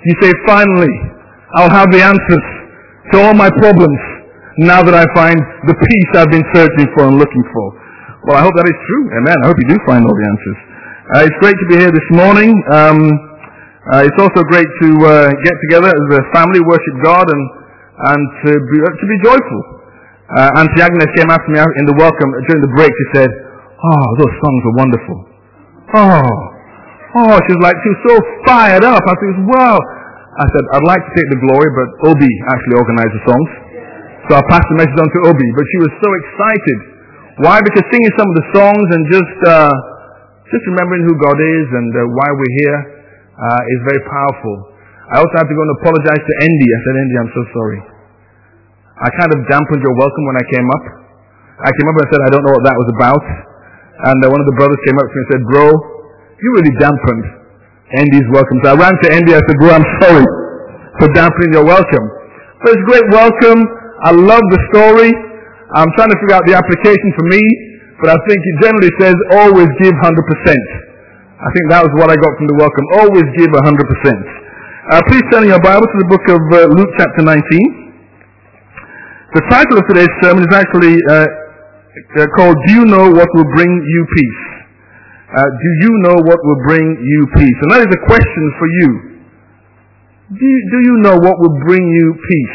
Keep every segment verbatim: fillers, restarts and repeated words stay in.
You say, finally, I'll have the answers to all my problems now that I find the peace I've been searching for and looking for. Well, I hope that is true. Amen. I hope you do find all the answers. Uh, it's great to be here this morning. Um, uh, it's also great to uh, get together as a family, worship God, and and to be, uh, to be joyful. Uh, Auntie Agnes came after me in the welcome during the break. She said, "Oh, those songs are wonderful. Oh, oh." She was like, she was so fired up. I said, "Wow." I said, "I'd like to take the glory, but Obi actually organized the songs, so I passed the message on to Obi." But she was so excited. Why? Because singing some of the songs and just uh, just remembering who God is and uh, why we're here uh, is very powerful. I also have to go and apologize to Andy. I said, "Andy, I'm so sorry. I kind of dampened your welcome when I came up. I came up and said, I don't know what that was about. And uh, one of the brothers came up to me and said, bro, you really dampened Andy's welcome." So I ran to Andy. I said, "Bro, I'm sorry for dampening your welcome." But it's a great welcome. I love the story. I'm trying to figure out the application for me, but I think it generally says, always give one hundred percent. I think that was what I got from the welcome. Always give one hundred percent. Uh, please turn your Bible to the book of uh, Luke chapter nineteen. The title of today's sermon is actually uh, uh, called, Do You Know What Will Bring You Peace? Uh, do you know what will bring you peace? And that is a question for you. Do you, do you know what will bring you peace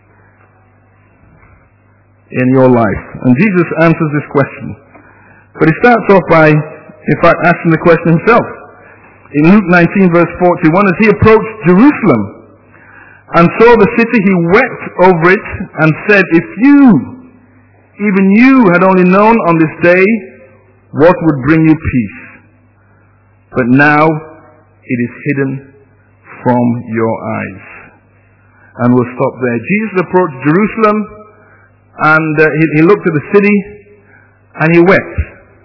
in your life? And Jesus answers this question. But he starts off by, in fact, asking the question himself. In Luke nineteen verse forty-one, as he approached Jerusalem and saw the city, he wept over it and said, if you, even you, had only known on this day what would bring you peace. But now it is hidden from your eyes. And we'll stop there. Jesus approached Jerusalem and uh, he, he looked at the city and he wept.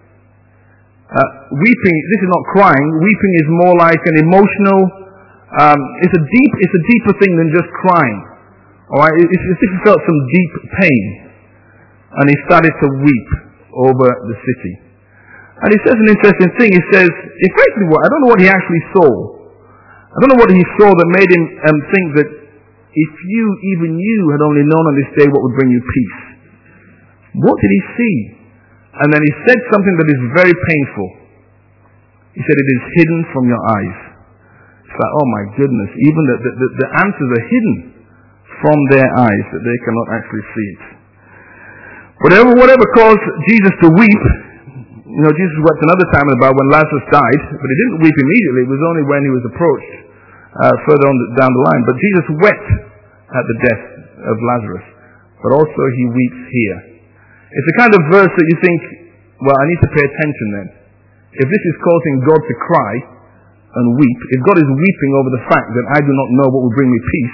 Uh, weeping, this is not crying. Weeping is more like an emotional, um, it's a deep, it's a deeper thing than just crying. Alright, it's as if he felt some deep pain. And he started to weep over the city. And he says an interesting thing. He says, effectively what, I don't know what he actually saw. I don't know what he saw that made him um, think that if you, even you, had only known on this day what would bring you peace. What did he see? And then he said something that is very painful. He said, it is hidden from your eyes. It's like, oh my goodness, even the, the, the answers are hidden from their eyes, that they cannot actually see it. Whatever, whatever caused Jesus to weep, you know, Jesus wept another time in the Bible when Lazarus died, but he didn't weep immediately. It was only when he was approached uh, further on the, down the line. But Jesus wept at the death of Lazarus, but also he weeps here. It's the kind of verse that you think, well, I need to pay attention then. If this is causing God to cry and weep, if God is weeping over the fact that I do not know what will bring me peace,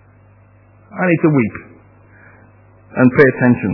I need to weep and pay attention.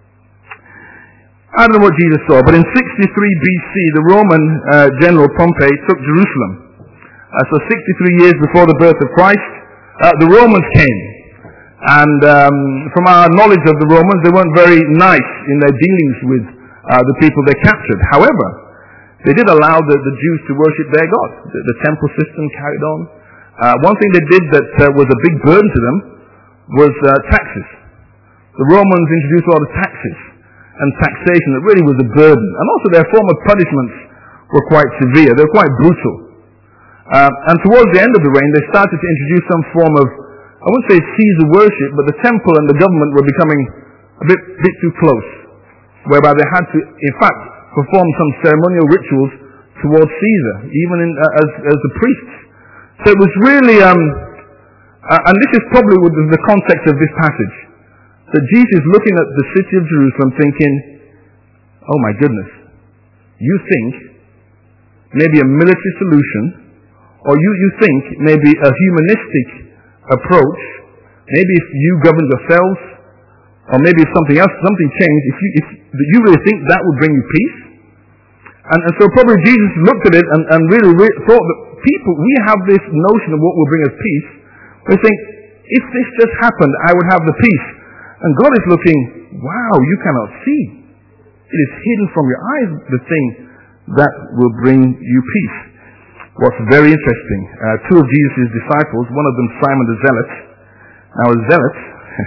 I don't know what Jesus saw, but in sixty-three B C, the Roman uh, general Pompey took Jerusalem. Uh, so sixty-three years before the birth of Christ, uh, the Romans came. And um, from our knowledge of the Romans, they weren't very nice in their dealings with uh, the people they captured. However, they did allow the, the Jews to worship their God. The, the temple system carried on. Uh, one thing they did that uh, was a big burden to them was uh, taxes. The Romans introduced a lot of taxes and taxation that really was a burden. And also their form of punishments were quite severe. They were quite brutal. Uh, and towards the end of the reign, they started to introduce some form of, I wouldn't say Caesar worship, but the temple and the government were becoming a bit, bit too close, whereby they had to, in fact, perform some ceremonial rituals towards Caesar, even in, uh, as, as the priests. So it was really, um, uh, and this is probably the, the context of this passage, that Jesus is looking at the city of Jerusalem thinking, oh my goodness, you think maybe a military solution, or you, you think maybe a humanistic approach, maybe if you govern yourselves, or maybe if something else, something changed, if you, if you really think that would bring you peace. And, and so probably Jesus looked at it and, and really, really thought that people, we have this notion of what will bring us peace. We think, if this just happened, I would have the peace. And God is looking, wow, you cannot see. It is hidden from your eyes, the thing that will bring you peace. what's very interesting. Uh, two of Jesus' disciples, one of them Simon the Zealot. Now a zealot,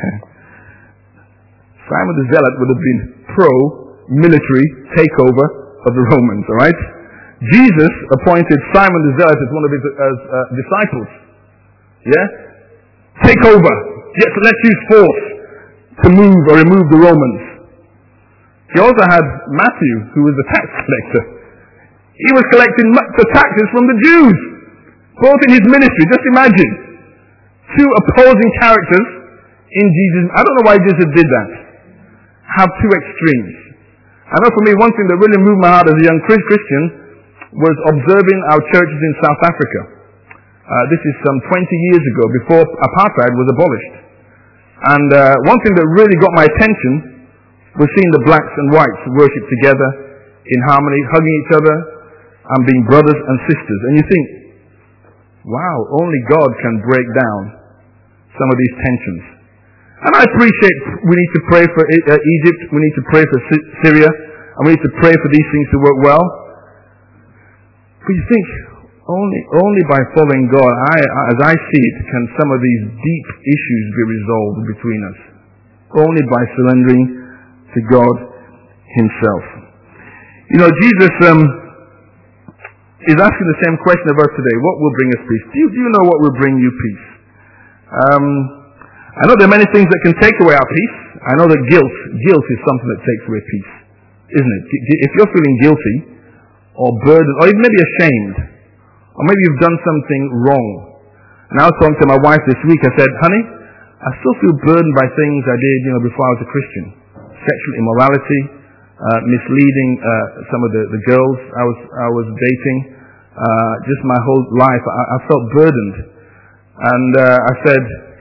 Simon the Zealot would have been pro-military takeover of the Romans, alright? Jesus appointed Simon the Zealot as one of his as, uh, disciples. Yeah? Take over. Yes, let's use force to move or remove the Romans. He also had Matthew, who was the tax collector. He was collecting the taxes from the Jews, both in his ministry. Just imagine. Two opposing characters in Jesus. I don't know why Jesus did that. Have two extremes. I know for me, one thing that really moved my heart as a young Christian was observing our churches in South Africa. Uh, this is some twenty years ago, before apartheid was abolished. And uh, one thing that really got my attention was seeing the blacks and whites worship together in harmony, hugging each other, and being brothers and sisters. And you think, wow, only God can break down some of these tensions. And I appreciate we need to pray for uh, Egypt, we need to pray for Syria, and we need to pray for these things to work well. But you think, only only by following God, I, as I see it, can some of these deep issues be resolved between us. Only by surrendering to God Himself. You know, Jesus um, is asking the same question of us today. What will bring us peace? Do you, do you know what will bring you peace? Um, I know there are many things that can take away our peace. I know that guilt, guilt is something that takes away peace, isn't it? If you're feeling guilty, or burdened, or even maybe ashamed, or maybe you've done something wrong. And I was talking to my wife this week, I said, honey, I still feel burdened by things I did, you know, before I was a Christian. Sexual immorality, uh, misleading uh, some of the, the girls I was I was dating, uh, just my whole life. I, I felt burdened. And uh, I said,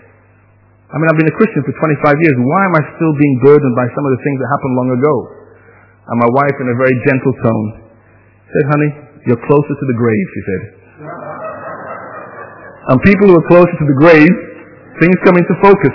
I mean, I've been a Christian for twenty-five years. Why am I still being burdened by some of the things that happened long ago? And my wife, in a very gentle tone, said, honey, you're closer to the grave, she said. And people who are closer to the grave, things come into focus.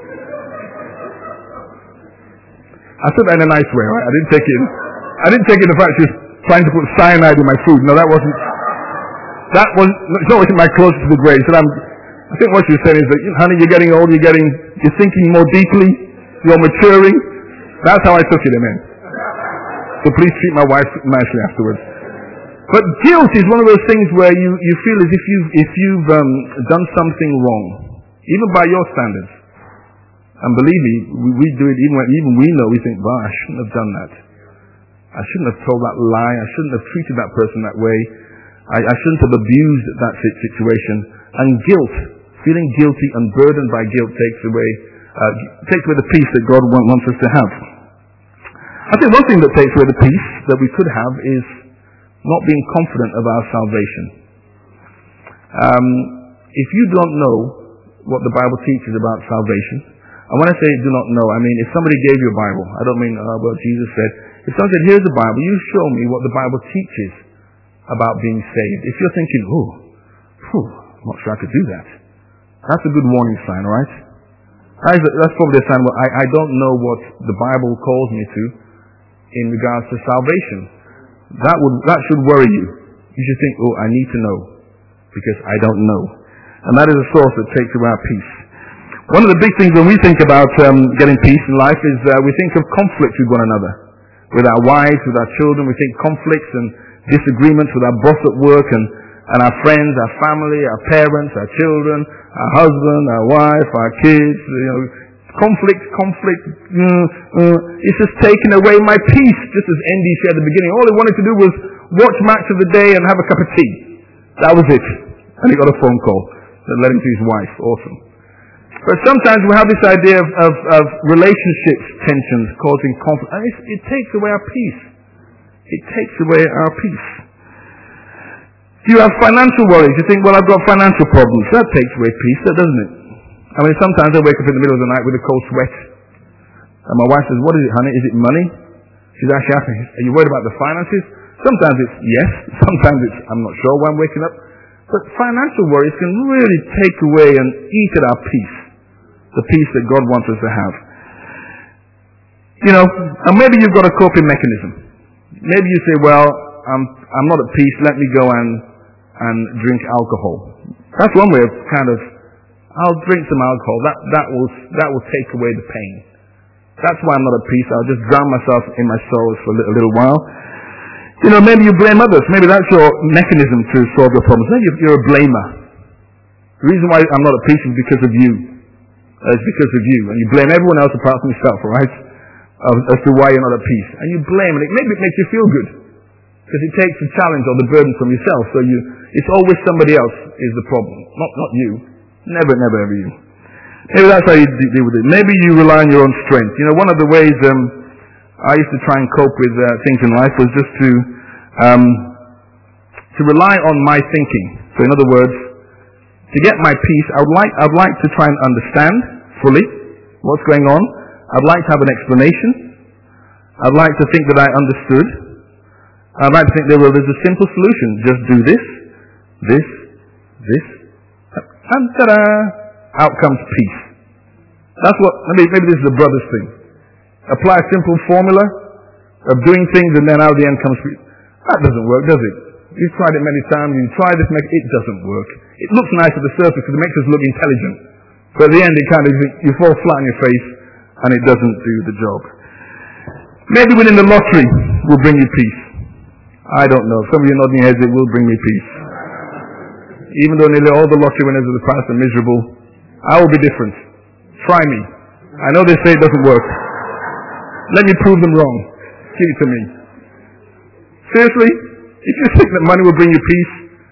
I said that in a nice way, right? I didn't take it in, I didn't take it in the fact she was trying to put cyanide in my food. No, that wasn't, that was, it's not my closer to the grave. So I'm, I think what she was saying is that, honey, you're getting old, you're getting, you're thinking more deeply, you're maturing. That's how I took it, amen. So please treat my wife nicely afterwards. But guilt is one of those things where you, you feel as if you've, if you've um, done something wrong, even by your standards. And believe me, we, we do it even when even we know, we think, well, I shouldn't have done that. I shouldn't have told that lie. I shouldn't have treated that person that way. I, I shouldn't have abused that situation. And guilt, feeling guilty and burdened by guilt takes away, uh, takes away the peace that God wants us to have. I think one thing that takes away the peace that we could have is not being confident of our salvation. Um, if you don't know what the Bible teaches about salvation, and when I say do not know, I mean if somebody gave you a Bible, I don't mean uh, what Jesus said. If someone said, here's the Bible, you show me what the Bible teaches about being saved. If you're thinking, oh, whew, I'm not sure I could do that. That's a good warning sign, all right? That's probably a sign where I, I don't know what the Bible calls me to in regards to salvation. That would that should worry you. You should think, oh, I need to know, because I don't know. And that is a source that takes away our peace. One of the big things when we think about um, getting peace in life is uh, we think of conflict with one another. With our wives, with our children, we think conflicts and disagreements with our boss at work and, and our friends, our family, our parents, our children, our husband, our wife, our kids, you know, conflict, conflict, uh, uh, it's just taking away my peace, just as Andy said at the beginning. All he wanted to do was watch match of the day and have a cup of tea. That was it. And he got a phone call that led him to his wife. Awesome. But sometimes we have this idea of, of, of relationships tensions causing conflict, and it, it takes away our peace. It takes away our peace. You have financial worries. You think, well, I've got financial problems. That takes away peace, doesn't it? I mean, sometimes I wake up in the middle of the night with a cold sweat. And my wife says, what is it, honey? Is it money? She's actually asking, are you worried about the finances? Sometimes it's yes. Sometimes it's, I'm not sure why I'm waking up. But financial worries can really take away and eat at our peace. The peace that God wants us to have. You know, and maybe you've got a coping mechanism. Maybe you say, well, I'm, I'm not at peace. Let me go and and drink alcohol. That's one way of kind of, I'll drink some alcohol. That, that will, that will take away the pain. That's why I'm not at peace. I'll just drown myself in my sorrows for a little, a little while. You know, maybe you blame others. Maybe that's your mechanism to solve your problems. Maybe you're a blamer. The reason why I'm not at peace is because of you. Uh, it's because of you. And you blame everyone else apart from yourself, all right? As, as to why you're not at peace. And you blame, and it, maybe it makes you feel good. Because it takes the challenge or the burden from yourself. So you, it's always somebody else is the problem. Not, not you. Never, never, ever you. Maybe that's how you deal with it. Maybe you rely on your own strength. You know, one of the ways um, I used to try and cope with uh, things in life was just to um, to rely on my thinking. So in other words, to get my peace, I would like I would like to try and understand fully what's going on. I'd like to have an explanation. I'd like to think that I understood. I'd like to think that, well, there's a simple solution. Just do this, this, this, and ta-da! Out comes peace. That's what, maybe, maybe this is a brother's thing. Apply a simple formula of doing things and then out of the end comes peace. That doesn't work, does it? You've tried it many times, you try this, it doesn't work. It looks nice at the surface because it makes us look intelligent. But at the end it kind of, you fall flat on your face and it doesn't do the job. Maybe winning the lottery will bring you peace. I don't know. Some of you nodding your heads, it will bring me peace. Even though nearly all the lottery winners of the past are miserable, I will be different. Try me. I know they say it doesn't work. Let me prove them wrong. Give it to me. Seriously? If you think that money will bring you peace,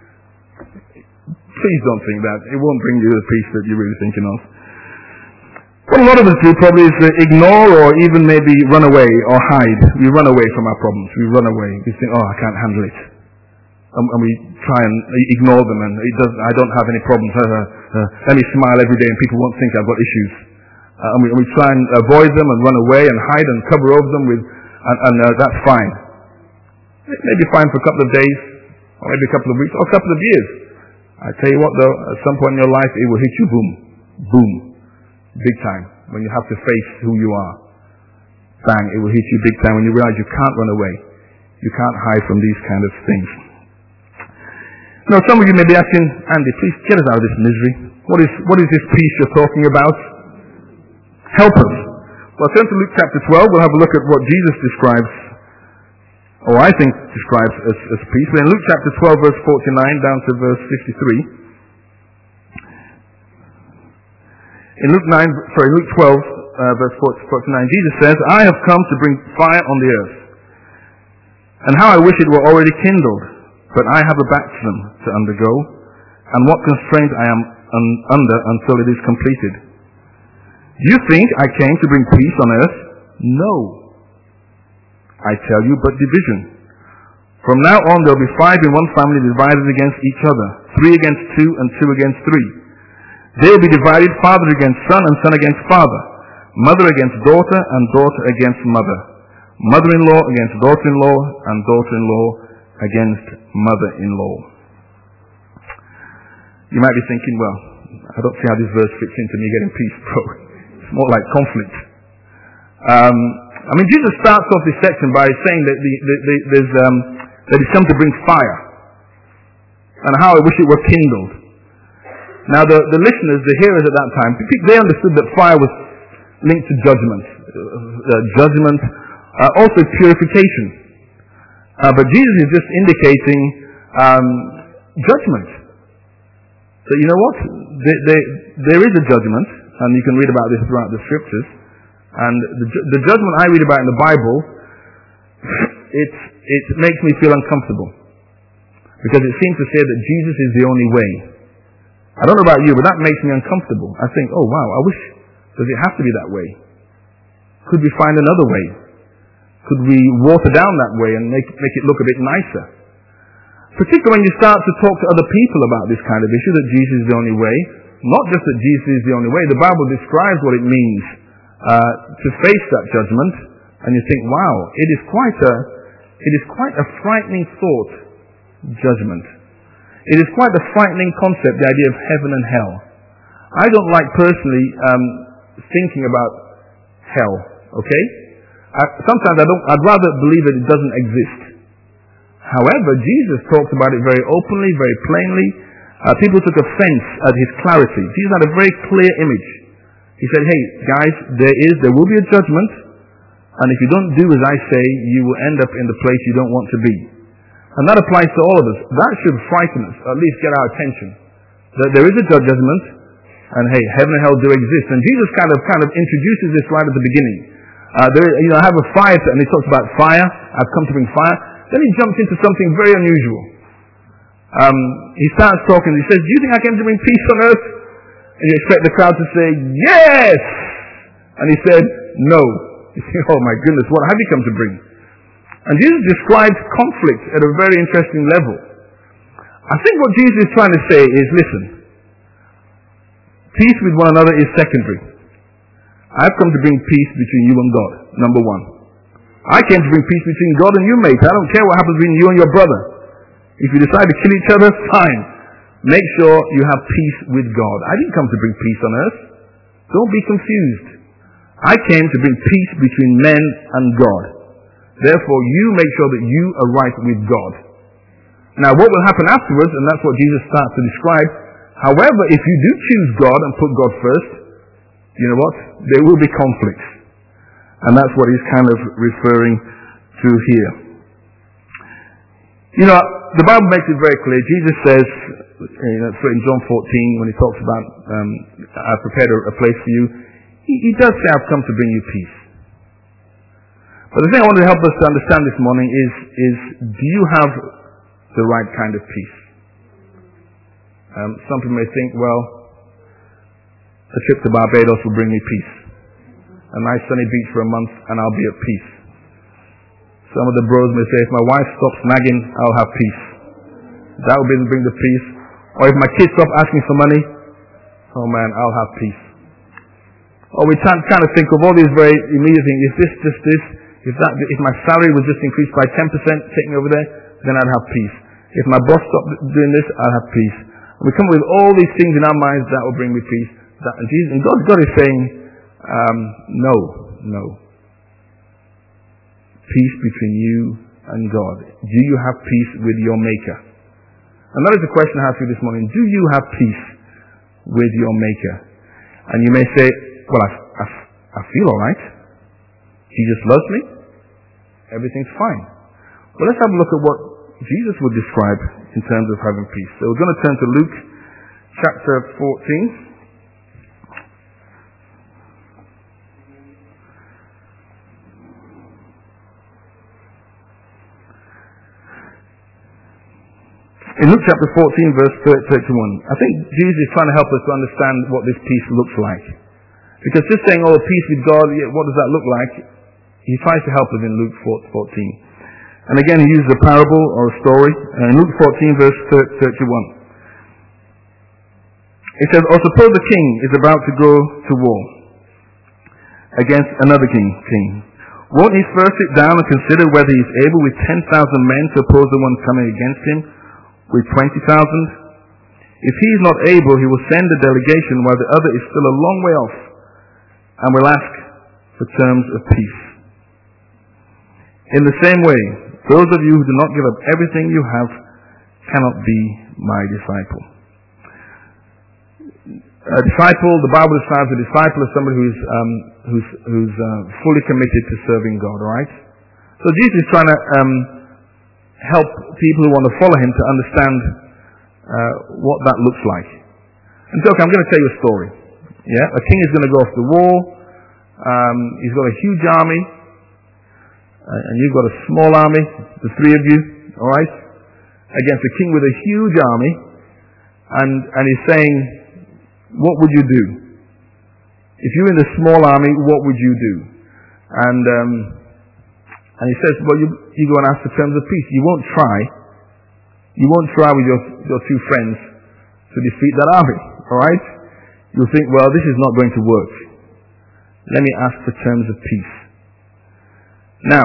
please don't think that. It won't bring you the peace that you're really thinking of. What a lot of us do probably is uh, ignore or even maybe run away or hide. We run away from our problems. We run away. We think, oh, I can't handle it. And, and we try and ignore them and it doesn't, I don't have any problems. Uh, uh, let me smile every day and people won't think I've got issues. Uh, and, we, and we try and avoid them and run away and hide and cover over them with, and, and uh, that's fine. It may be fine for a couple of days or maybe a couple of weeks or a couple of years. I tell you what though, at some point in your life it will hit you boom. Boom. Big time. When you have to face who you are. Bang, it will hit you big time when you realize you can't run away. You can't hide from these kind of things. Now, some of you may be asking, Andy, please get us out of this misery. What is, what is this peace you're talking about? Help us. Well, turn to Luke chapter twelve. We'll have a look at what Jesus describes, or I think describes as, as peace. We're in Luke chapter twelve, verse forty-nine, down to verse fifty-three. In Luke nine, sorry, Luke twelve, uh, verse forty-nine, Jesus says, I have come to bring fire on the earth, and how I wish it were already kindled, but I have a baptism to undergo, and what constraint I am un- under until it is completed. Do you think I came to bring peace on earth? No. I tell you, but division. From now on there will be five in one family divided against each other, three against two, and two against three. They will be divided, father against son, and son against father, mother against daughter, and daughter against mother, mother-in-law against daughter-in-law, and daughter-in-law against mother-in-law. You might be thinking, well, I don't see how this verse fits into me getting peace, bro. It's more like conflict. Um, I mean, Jesus starts off this section by saying that, the, the, the, there's, um, that he's come to bring fire, and how I wish it were kindled. Now, the, the listeners, the hearers at that time, they understood that fire was linked to judgment. Uh, judgment, uh, also purification. Uh, but Jesus is just indicating um, judgment. So you know what? There, there, there is a judgment, and you can read about this throughout the scriptures. And the, the judgment I read about in the Bible, it, it makes me feel uncomfortable. Because it seems to say that Jesus is the only way. I don't know about you, but that makes me uncomfortable. I think, oh wow, I wish, does it have to be that way? Could we find another way? Could we water down that way and make, make it look a bit nicer? Particularly when you start to talk to other people about this kind of issue, that Jesus is the only way. Not just that Jesus is the only way. The Bible describes what it means uh, to face that judgment, and you think, wow, it is quite a, it is quite a frightening thought, judgment. It is quite a frightening concept, the idea of heaven and hell. I don't like personally um, thinking about hell, okay? I, sometimes I don't, I'd rather believe that it doesn't exist. However, Jesus talked about it very openly, very plainly. Uh, people took offense at his clarity. Jesus had a very clear image. He said, hey, guys, there is, there will be a judgment, and if you don't do as I say, you will end up in the place you don't want to be. And that applies to all of us. That should frighten us, at least get our attention. That there is a judgment, and hey, heaven and hell do exist. And Jesus kind of kind of introduces this right at the beginning. Uh, there, you know, I have a fire, and he talks about fire. I've come to bring fire. Then he jumps into something very unusual. Um, he starts talking. He says, do you think I came to bring peace on earth? And you expect the crowd to say, yes! And he said, no. You say, oh my goodness, what have you come to bring? And Jesus describes conflict at a very interesting level. I think what Jesus is trying to say is, listen, peace with one another is secondary. I've come to bring peace between you and God, number one. I came to bring peace between God and you, mate. I don't care what happens between you and your brother. If you decide to kill each other, fine. Make sure you have peace with God. I didn't come to bring peace on earth. Don't be confused. I came to bring peace between men and God. Therefore, you make sure that you are right with God. Now, what will happen afterwards, and that's what Jesus starts to describe, however, if you do choose God and put God first, you know what? There will be conflicts. And that's what he's kind of referring to here. You know, the Bible makes it very clear. Jesus says, you know, in John fourteen, when he talks about, um, I've prepared a, a place for you, he, he does say, I've come to bring you peace. But the thing I want to help us to understand this morning is, is do you have the right kind of peace? Um, some people may think, well, a trip to Barbados will bring me peace. A nice sunny beach for a month and I'll be at peace. Some of the bros may say, if my wife stops nagging, I'll have peace. That will bring the peace. Or if my kids stop asking for money, oh man, I'll have peace. Or we kind of think of all these very immediate things. If this, just this, if that, if my salary was just increased by ten percent, take me over there, then I'd have peace. If my boss stopped doing this, I'll have peace. And we come up with all these things in our minds that will bring me peace. That, and, Jesus, and God, God is saying, um, no, no. Peace between you and God. Do you have peace with your Maker? And that is the question I have for you this morning. Do you have peace with your Maker? And you may say, well, I, I, I feel all right. Jesus loves me. Everything's fine. Well, let's have a look at what Jesus would describe in terms of having peace. So we're going to turn to Luke chapter fourteen. In Luke chapter fourteen, verse thirty-one, I think Jesus is trying to help us to understand what this peace looks like. Because just saying, oh, peace with God, what does that look like? He tries to help us in Luke fourteen. And again, he uses a parable or a story. In Luke fourteen, verse thirty-one. It says, or suppose a king is about to go to war against another king. king. Won't he first sit down and consider whether he is able with ten thousand men to oppose the one coming against him with twenty thousand? If he is not able, he will send a delegation while the other is still a long way off and will ask for terms of peace. In the same way, those of you who do not give up everything you have cannot be my disciple. A disciple, the Bible describes a disciple as somebody who's um, who's, who's uh, fully committed to serving God, alright? So Jesus is trying to um, help people who want to follow him to understand uh, what that looks like. And so, okay, I'm going to tell you a story. Yeah, a king is going to go off to war. Um, he's got a huge army. Uh, and you've got a small army, the three of you, all right, against a king with a huge army, and and he's saying, what would you do? If you're in the small army, what would you do? And um, and he says, well, you you go and ask for terms of peace. You won't try. You won't try with your your two friends to defeat that army, all right? You'll think, well, this is not going to work. Let me ask for terms of peace. Now,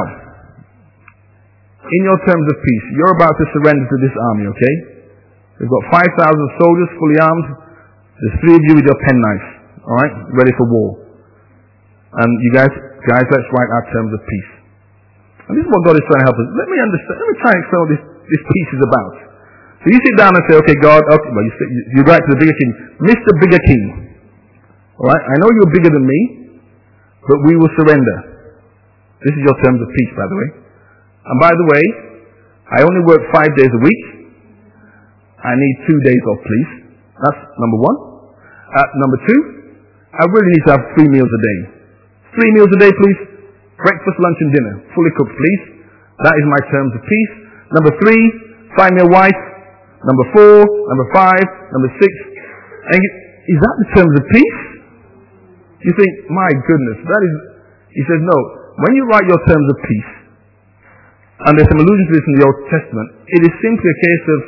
in your terms of peace, you're about to surrender to this army, okay? We've got five thousand soldiers fully armed. There's three of you with your penknife, alright? Ready for war. And you guys, guys, let's write our terms of peace. And this is what God is trying to help us. Let me understand, let me try and explain this this peace is about. So you sit down and say, okay, God, okay, well, you, say, you write to the bigger king, Mister Bigger King. All right, I know you're bigger than me, but we will surrender. This is your terms of peace, by the way. And by the way, I only work five days a week. I need two days off, please. That's number one. Uh, number two, I really need to have three meals a day. Three meals a day, please. Breakfast, lunch, and dinner. Fully cooked, please. That is my terms of peace. Number three, find me a wife. Number four, number five, number six. And you, is that the terms of peace? You think, my goodness, that is... He says, no. When you write your terms of peace, and there's some allusion to this in the Old Testament, it is simply a case of,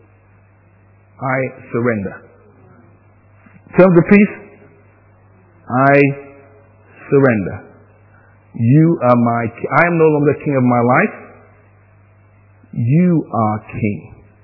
I surrender. Terms of peace, I surrender. You are my king. I am no longer king of my life. You are king.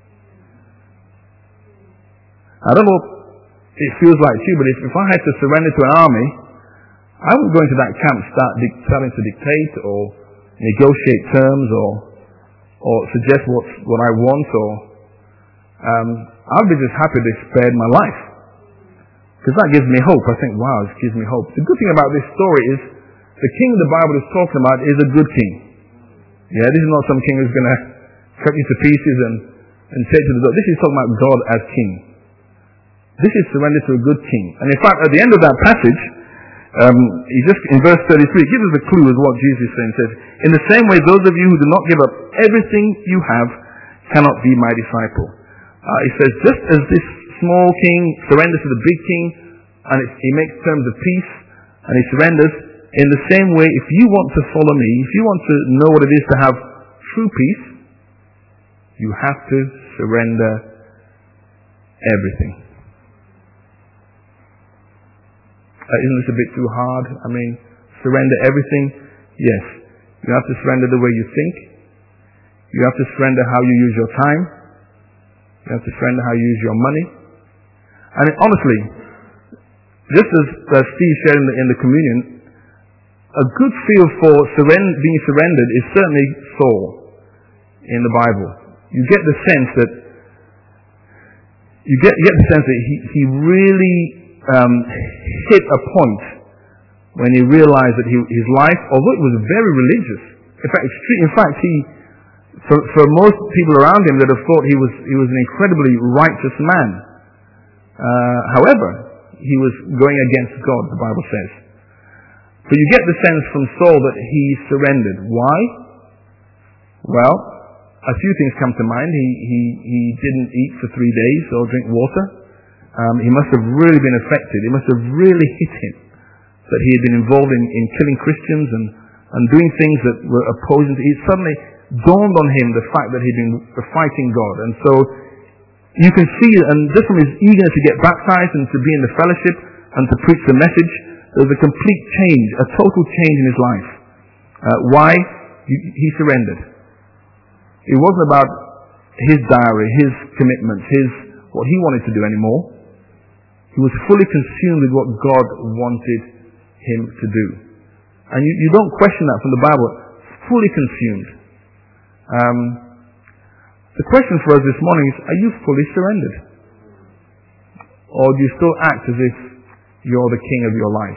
I don't know what it feels like to you, but if, if I had to surrender to an army, I wouldn't go into that camp start dic- starting to dictate or negotiate terms or or suggest what what I want, or um, I'll be just happy they spared my life. Because that gives me hope. I think, wow, this gives me hope. The good thing about this story is the king the Bible is talking about is a good king. Yeah, this is not some king who's going to cut you to pieces and, and take to the door. This is talking about God as king. This is surrender to a good king. And in fact, at the end of that passage, um, he just in verse thirty-three, it gives us a clue as what Jesus is saying. It says, in the same way, those of you who do not give up everything you have cannot be my disciple. Uh, he says, just as this small king surrenders to the big king, and it, he makes terms of peace, and he surrenders, in the same way, if you want to follow me, if you want to know what it is to have true peace, you have to surrender everything. Uh, isn't this a bit too hard? I mean, surrender everything? Yes. You have to surrender the way you think. You have to surrender how you use your time. You have to surrender how you use your money. And honestly, just as uh, Steve shared in the, in the communion, a good feel for surrend- being surrendered is certainly Saul in the Bible. You get the sense that you get, you get the sense that he, he really um, hit a point when he realized that he, his life, although it was very religious, in fact, in fact, he for, for most people around him that have thought he was he was an incredibly righteous man. Uh, however, he was going against God, the Bible says. But you get the sense from Saul that he surrendered. Why? Well, a few things come to mind. He he he didn't eat for three days or drink water. Um, he must have really been affected. It must have really hit him that he had been involved in, in killing Christians and, and doing things that were opposing to it. Suddenly dawned on him the fact that he'd been fighting God. And so you can see, and just from his eagerness to get baptized and to be in the fellowship and to preach the message, there was a complete change, a total change in his life. Uh, why? He, he surrendered. It wasn't about his diary, his commitments, his what he wanted to do anymore. He was fully consumed with what God wanted him to do. And you, you don't question that from the Bible. Fully consumed. Um, the question for us this morning is, are you fully surrendered? Or do you still act as if you're the king of your life?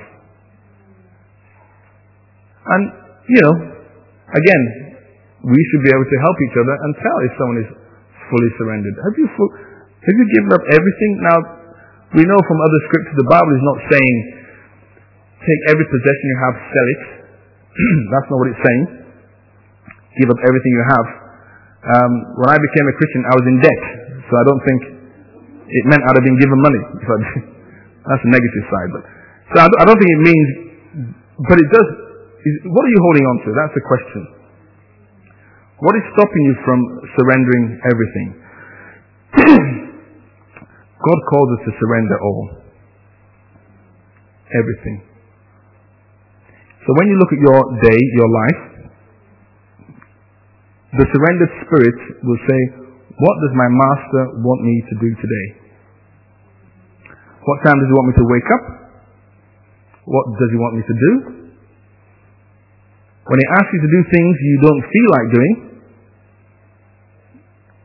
And, you know, again, we should be able to help each other and tell if someone is fully surrendered. Have you full, have you given up everything? Now, we know from other scriptures, the Bible is not saying, take every possession you have, sell it. That's not what it's saying. Give up everything you have. Um, when I became a Christian, I was in debt. So I don't think it meant I'd have been given money. That's the negative side. But so I don't, I don't think it means, but it does. What are you holding on to? That's the question. What is stopping you from surrendering everything? God calls us to surrender all. Everything. So when you look at your day, your life, the surrendered spirit will say, what does my master want me to do today? What time does he want me to wake up? What does he want me to do? When he asks you to do things you don't feel like doing,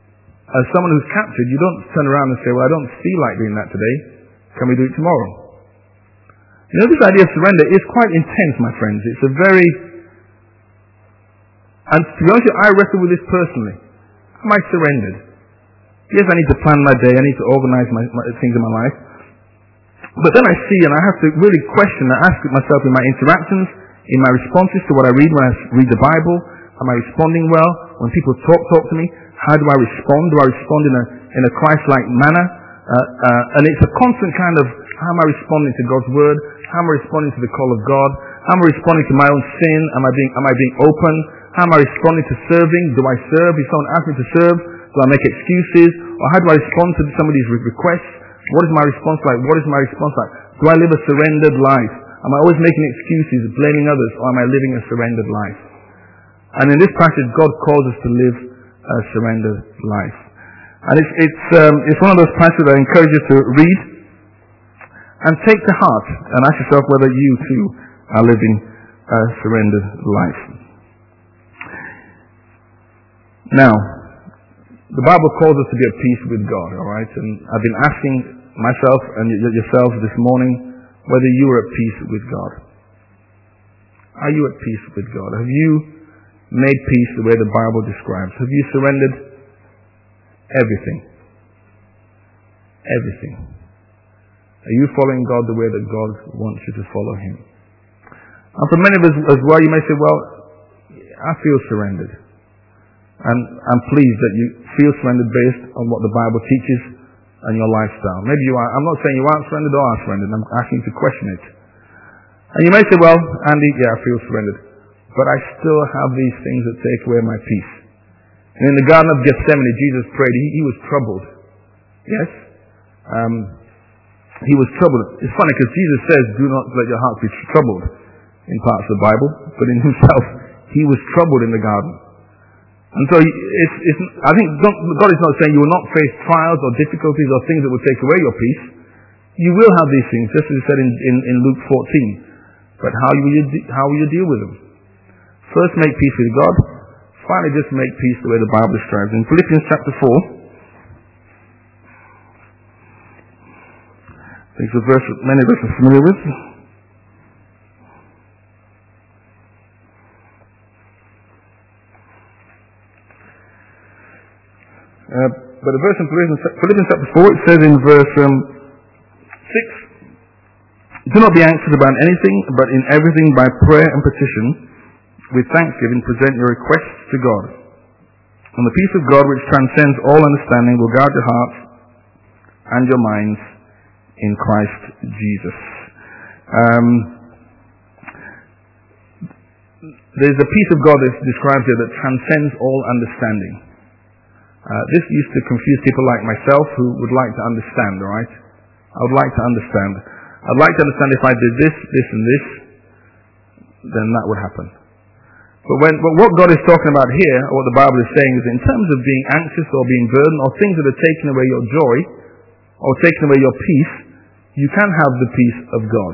as someone who's captured, you don't turn around and say, well, I don't feel like doing that today. Can we do it tomorrow? You know, this idea of surrender is quite intense, my friends. It's a very... And to be honest with you, I wrestle with this personally. Am I surrendered? Yes, I need to plan my day. I need to organize my, my things in my life. But then I see, and I have to really question and ask myself in my interactions, in my responses to what I read when I read the Bible, am I responding well? When people talk, talk to me, how do I respond? Do I respond in a in a Christ-like manner? Uh, uh, and it's a constant kind of, how am I responding to God's word? How am I responding to the call of God? How am I responding to my own sin? Am I being am I being open? How am I responding to serving? Do I serve? If someone asks me to serve, do I make excuses? Or how do I respond to somebody's requests? What is my response like? What is my response like? Do I live a surrendered life? Am I always making excuses, blaming others, or am I living a surrendered life? And in this passage, God calls us to live a surrendered life. And it's it's um, it's one of those passages I encourage you to read and take to heart and ask yourself whether you too are living a surrendered life. Now, the Bible calls us to be at peace with God, all right? And I've been asking myself and yourselves this morning whether you are at peace with God. Are you at peace with God? Have you made peace the way the Bible describes? Have you surrendered everything? Everything. Are you following God the way that God wants you to follow Him? And for many of us as well, you may say, well, I feel surrendered. And I'm pleased that you feel surrendered based on what the Bible teaches and your lifestyle. Maybe you are. I'm not saying you aren't surrendered or are surrendered. I'm asking you to question it. And you may say, well, Andy, yeah, I feel surrendered. But I still have these things that take away my peace. And in the Garden of Gethsemane, Jesus prayed. He, he was troubled. Yes? Um, he was troubled. It's funny because Jesus says, do not let your heart be troubled in parts of the Bible. But in himself, he was troubled in the garden. And so it's, it's, I think God is not saying you will not face trials or difficulties or things that will take away your peace. You will have these things, just as he said in, in, in Luke fourteen. But how will you how will you deal with them? First, make peace with God. Finally, just make peace the way the Bible describes. In Philippians chapter four, I think it's a verse that many of us are familiar with. Uh, but the verse in Philippians, Philippians chapter four, it says in verse um, six, do not be anxious about anything, but in everything by prayer and petition, with thanksgiving, present your requests to God. And the peace of God, which transcends all understanding, will guard your hearts and your minds in Christ Jesus. Um, there's a peace of God that's described here that transcends all understanding. Uh, this used to confuse people like myself who would like to understand, all right? I would like to understand. I'd like to understand if I did this, this, and this, then that would happen. But when but what God is talking about here, or what the Bible is saying, is in terms of being anxious or being burdened, or things that are taking away your joy, or taking away your peace, you can have the peace of God.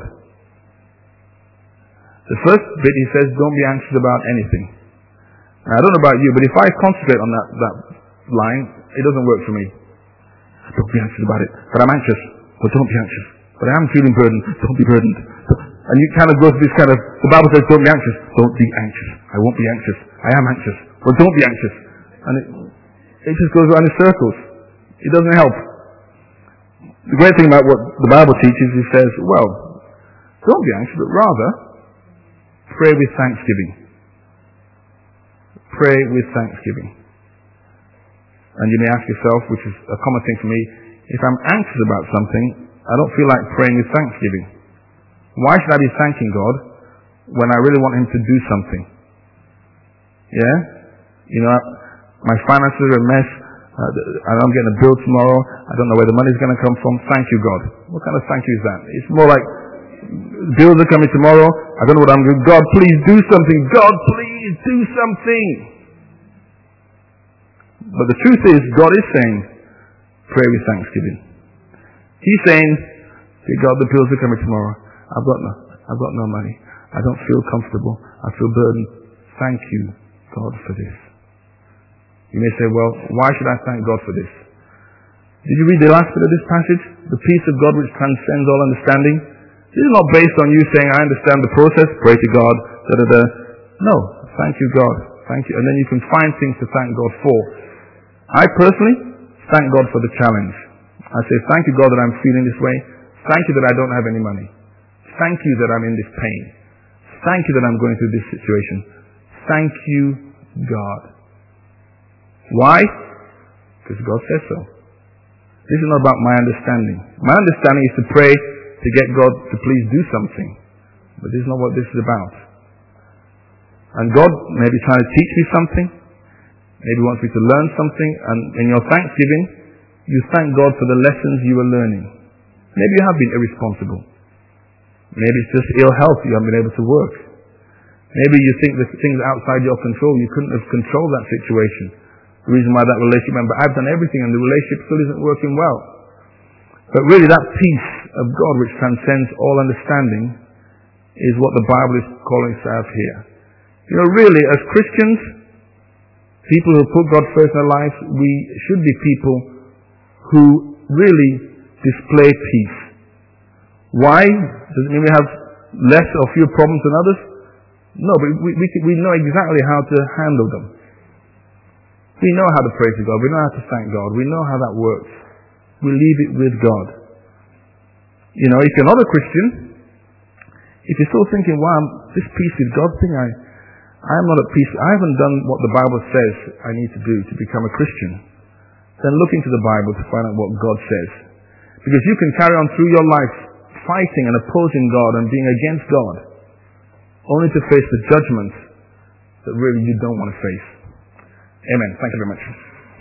The first bit, he says, don't be anxious about anything. Now, I don't know about you, but if I concentrate on that, that line, it doesn't work for me. Don't be anxious about it. But I'm anxious. But don't be anxious. But I am feeling burdened. Don't be burdened. And you kind of go through this kind of, the Bible says don't be anxious. Don't be anxious. I won't be anxious. I am anxious. But don't be anxious. And it, it just goes around in circles. It doesn't help. The great thing about what the Bible teaches, it says, well, don't be anxious, but rather pray with thanksgiving. Pray with thanksgiving. And you may ask yourself, which is a common thing for me, if I'm anxious about something, I don't feel like praying with thanksgiving. Why should I be thanking God when I really want Him to do something? Yeah? You know, my finances are a mess. Uh, I'm getting a bill tomorrow. I don't know where the money's going to come from. Thank you, God. What kind of thank you is that? It's more like, bills are coming tomorrow. I don't know what I'm doing. God, please do something. God, please do something. But the truth is, God is saying, pray with thanksgiving. He's saying, dear God, the bills are coming tomorrow. I've got no, I've got no money. I don't feel comfortable. I feel burdened. Thank you, God, for this. You may say, well, why should I thank God for this? Did you read the last bit of this passage? The peace of God which transcends all understanding. This is not based on you saying, I understand the process, pray to God, da da da. No, thank you God, thank you. And then you can find things to thank God for. I personally thank God for the challenge. I say, thank you God that I'm feeling this way. Thank you that I don't have any money. Thank you that I'm in this pain. Thank you that I'm going through this situation. Thank you, God. Why? Because God says so. This is not about my understanding. My understanding is to pray to get God to please do something. But this is not what this is about. And God may be trying to teach me something. Maybe wants me to learn something. And in your thanksgiving, you thank God for the lessons you are learning. Maybe you have been irresponsible. Maybe it's just ill health. You haven't been able to work. Maybe you think that things outside your control. You couldn't have controlled that situation. The reason why that relationship went, but I've done everything and the relationship still isn't working well. But really that peace of God which transcends all understanding is what the Bible is calling us to have here. You know, really, as Christians, people who put God first in their lives, we should be people who really display peace. Why? Does it mean we have less or fewer problems than others? No, but we, we, we know exactly how to handle them. We know how to pray to God. We know how to thank God. We know how that works. We leave it with God. You know, if you're not a Christian, if you're still thinking, wow, this peace with God thing, I, I am not at peace. I haven't done what the Bible says I need to do to become a Christian. Then look into the Bible to find out what God says. Because you can carry on through your life fighting and opposing God and being against God, only to face the judgment that really you don't want to face. Amen. Thank you very much.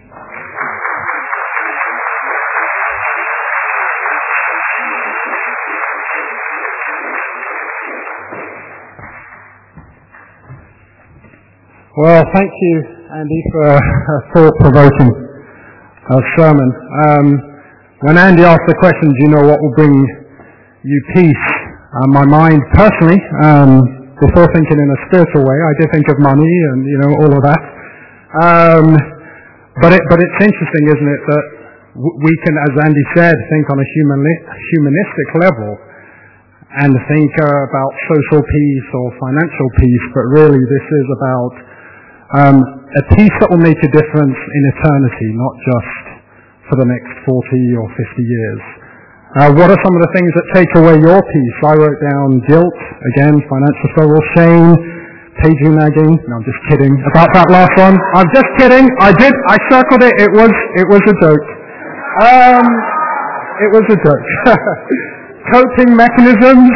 Well, thank you, Andy, for a thought-provoking uh, sermon. Um, when Andy asked the question, do you know what will bring you peace? Uh, my mind, personally, um, before thinking in a spiritual way, I did think of money and, you know, all of that. Um, but it, but it's interesting, isn't it, that w- we can, as Andy said, think on a humani- humanistic level and think uh, about social peace or financial peace, but really this is about um, a peace that will make a difference in eternity, not just for the next forty or fifty years. Uh, what are some of the things that take away your peace? I wrote down guilt, again, financial struggle, shame, paging nagging. No, I'm just kidding about that last one. I'm just kidding. I did. I circled it. It was. It was a joke. Um, it was a joke. Coping mechanisms.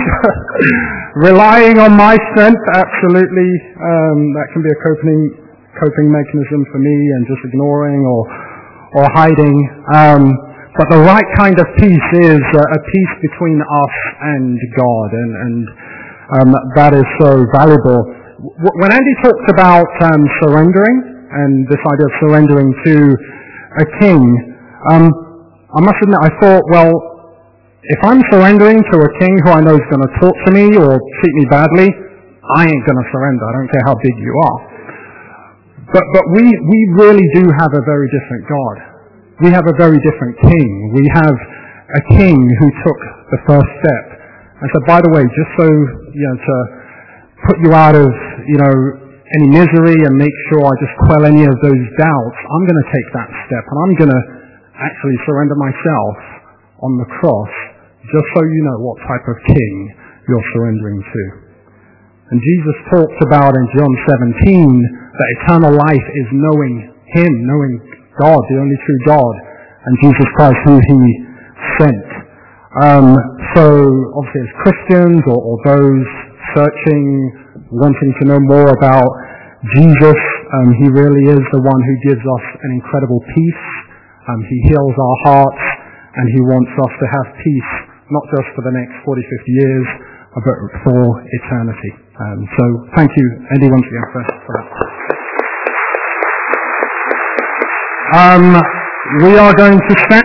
Relying on my strength. Absolutely. Um, that can be a coping coping mechanism for me, and just ignoring or or hiding. Um, but the right kind of peace is uh, a peace between us and God, and and um, that is so valuable. When Andy talked about um, surrendering, and this idea of surrendering to a king, um, I must admit, I thought, well, if I'm surrendering to a king who I know is going to talk to me or treat me badly, I ain't going to surrender. I don't care how big you are. But but we, we really do have a very different God. We have a very different king. We have a king who took the first step and said, by the way, just so, you know, to put you out of, you know, any misery and make sure I just quell any of those doubts, I'm going to take that step and I'm going to actually surrender myself on the cross, just so you know what type of king you're surrendering to. And Jesus talks about in John seventeen that eternal life is knowing Him, knowing God, the only true God, and Jesus Christ who He sent. Um, so obviously as Christians or, or those searching, wanting to know more about Jesus, um, He really is the one who gives us an incredible peace. Um, he heals our hearts, and He wants us to have peace, not just for the next forty, fifty years, but for eternity. Um, so thank you, Andy, once again for, for that. Um, we are going to stand.